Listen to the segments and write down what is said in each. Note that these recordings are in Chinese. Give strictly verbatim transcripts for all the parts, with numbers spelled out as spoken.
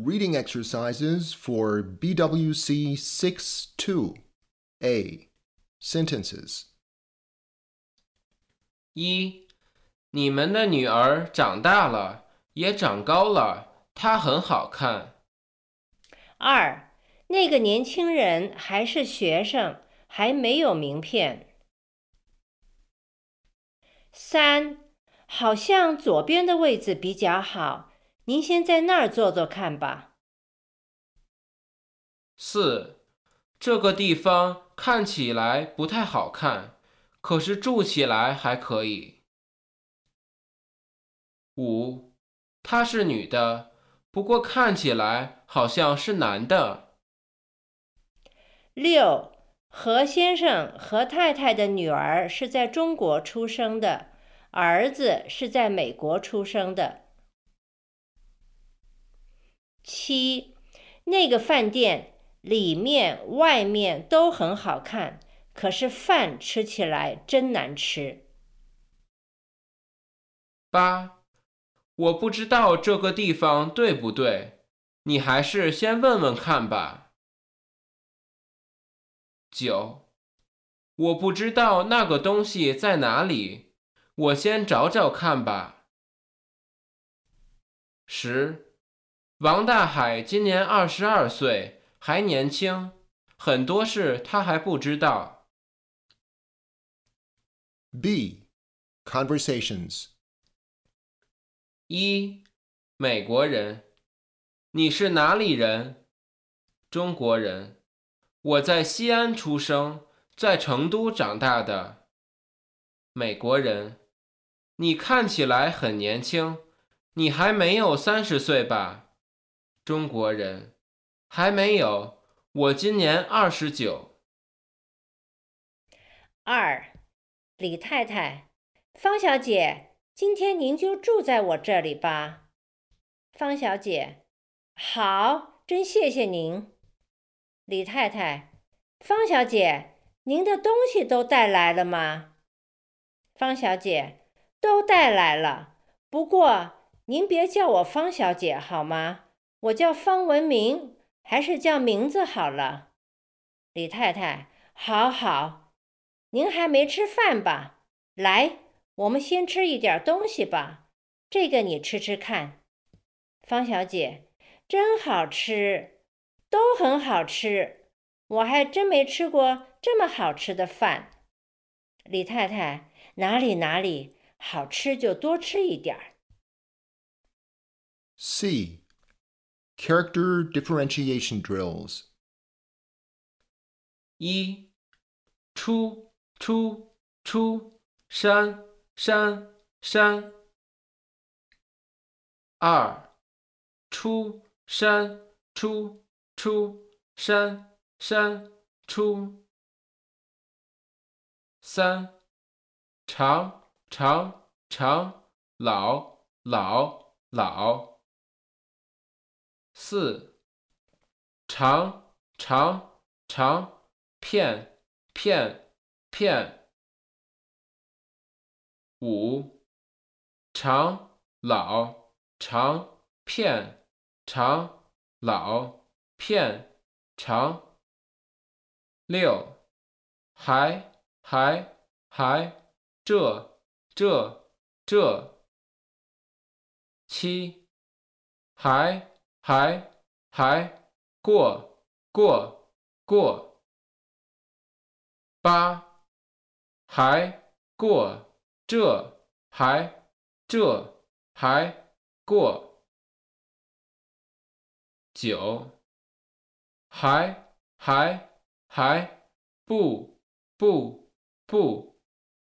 Reading exercises for B W C six two A. Sentences. 一，你们的女儿长大了，也长高了，她很好看。 二，那个年轻人还是学生，还没有名片。三，好像左边的位置比较好，您先在那儿坐坐看吧。 四，这个地方看起来不太好看，可是住起来还可以。五，她是女的，不过看起来好像是男的。 六，何先生何太太的女儿是在中国出生的，儿子是在美国出生的。七，那个饭店里面外面都很好看，可是饭吃起来真难吃。 八，我不知道这个地方对不对，你还是先问问看吧。九，我不知道那个东西在哪里，我先找找看吧。十，王大海今年二十二岁，还年轻，很多事他还不知道。 B. Conversations. 一，美国人，你是哪里人？中国人，我在西安出生，在成都长大的。美国人，你看起来很年轻，你还没有三十岁吧？中国人，还没有，我今年二十九。 二，李太太，方小姐，今天您就住在我这里吧。方小姐，好，真谢谢您。李太太，方小姐，您的东西都带来了吗？方小姐，都带来了，不过您别叫我方小姐好吗？我叫方文明，还是叫名字好了。李太太，好好，您还没吃饭吧？来，我们先吃一点东西吧，这个你吃吃看。方小姐，真好吃，都很好吃，我还真没吃过这么好吃的饭。李太太，哪里哪里，好吃就多吃一点儿。 C. Character differentiation drills. 一，出出出，山山山。二，出山出出山山出。三，长长长，老老老。四，长长长，片片片。五，长老长片长老片长。六，还还还，这这这。七，还还还，过过过。八，还过这还这还过。九，还还还，不不不。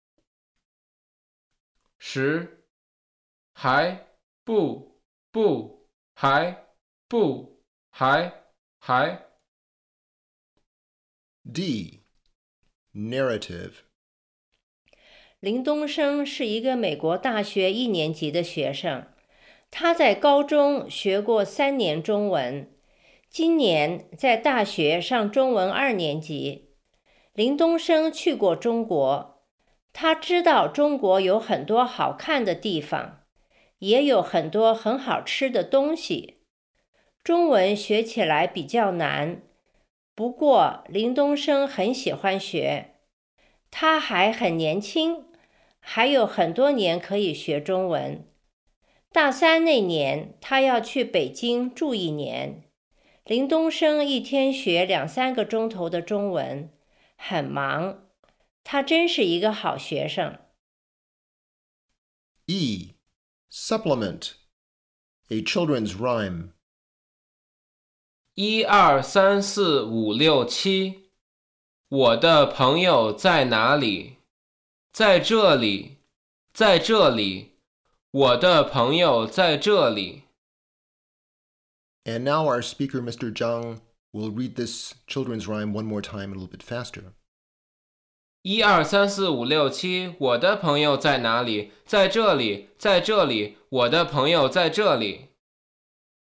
十，还不不还不还还。 D. Narrative. 林东升是一个美国大学一年级的学生，他在高中学过三年中文，今年在大学上中文二年级。林东升去过中国，他知道中国有很多好看的地方，也有很多很好吃的东西。 中文学起来比较难，不过林东升很喜欢学。他还很年轻，还有很多年可以学中文。大三那年，他要去北京住一年。林东升一天学两三个钟头的中文，很忙。他真是一个好学生。 E. Supplement. A children's rhyme. 一二三四五六七，我的朋友在哪里？在这里，在这里，我的朋友在这里。 And now our speaker, Mister Zhang, will read this children's rhyme one more time a little bit faster. 一二三四五六七，我的朋友在哪里？在这里，在这里，我的朋友在这里。